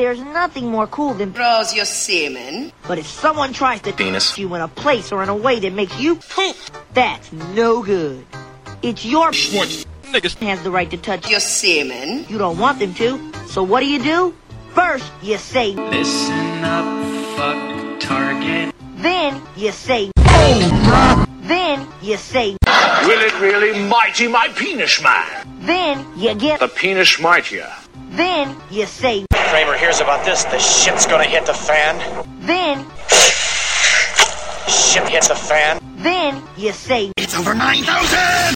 there's nothing more cool than Rose your semen. But if someone tries to penis you in a place or in a way that makes you poop, that's no good. It's your niggas has the right to touch Your semen. You don't want them to. So what do? First, you say, listen up, fuck target. Then you say, then you say, will it really mighty my penis man? Then you get the penis mightier. Then you say, Kramer hears about this, the shit's gonna hit the fan. Then Shit hits the fan. Then you say, it's over 9,000!